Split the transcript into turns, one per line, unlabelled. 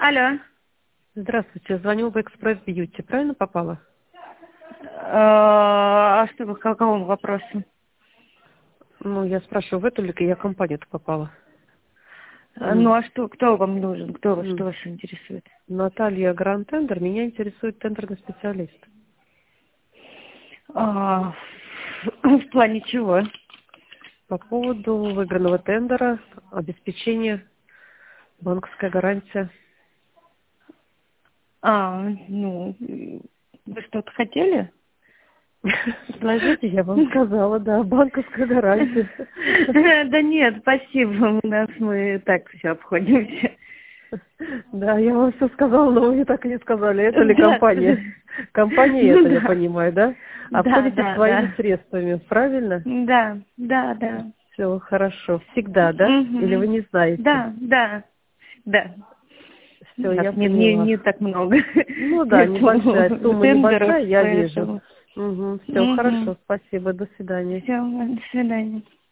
Алло.
Здравствуйте, звоню в Экспресс Бьюти. Правильно попала?
А что вы, к какому вопросу?
Ну, я спрашиваю, в эту ли я компанию-то попала?
Ну, а что, кто вам нужен? Что
М.
вас интересует?
Наталья Гранд Тендер. Меня интересует тендерный специалист.
А, в плане чего?
По поводу выигранного тендера, обеспечения, банковская гарантия.
Ну, вы что-то хотели?
Сложите, я вам сказала, да, банковская гарантия.
Да нет, спасибо, мы так все обходимся.
Да, я вам все сказала, но вы мне так и не сказали, это ли
Да.
компания? Компания это, я понимаю, да? Обходитесь своими
Да.
средствами, правильно?
Да.
Все хорошо. Всегда, да? Или вы
Мгм.
не знаете?
Да. У
Все,
нас
я поняла.
не так много.
Ну да,
Поэтому
небольшая сумма,
тендеров,
небольшая, я вижу.
поэтому.
Угу, все хорошо, спасибо, до свидания.
Все, до свидания.